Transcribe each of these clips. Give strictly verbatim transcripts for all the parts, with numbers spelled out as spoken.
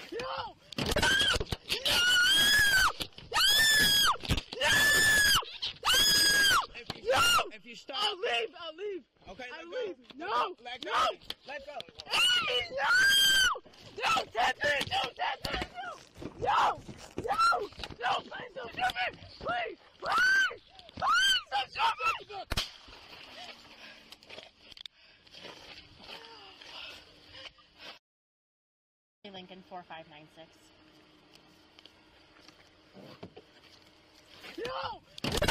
No! If you stop, I'll leave. I'll leave. okay, let I'll go. leave. No. Let go. No. Let go. Hey, no! No, touch me! Don't touch me! No! No! No, please don't shoot me! Please! Please! Please don't shoot me! Lincoln four five nine six. No!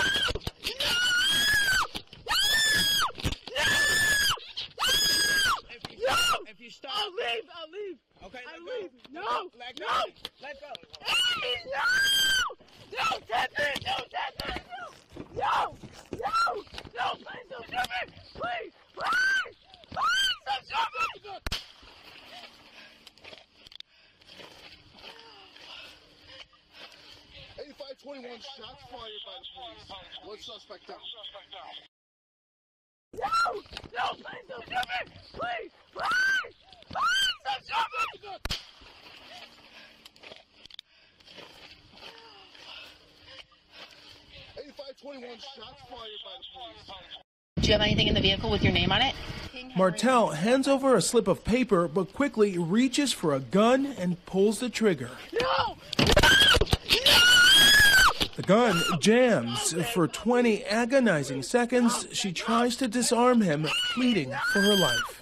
If you stop, I'll leave. I'll leave. okay, let I'll go. leave. No. Let go. No. Let go. Hey, no! Don't touch me! Don't touch me! No! No! No, please don't shoot me! Please! Please! Please don't shoot me! eighty-five twenty-one, shots fired by the police. One suspect down. No! No, please don't shoot me! Please! Please! Please don't shoot me! eighty-five twenty-one, shots fired by the police. Do you have anything in the vehicle with your name on it? Martel hands over a slip of paper, but quickly reaches for a gun and pulls the trigger. No! The gun jams. For twenty agonizing seconds, she tries to disarm him, pleading for her life.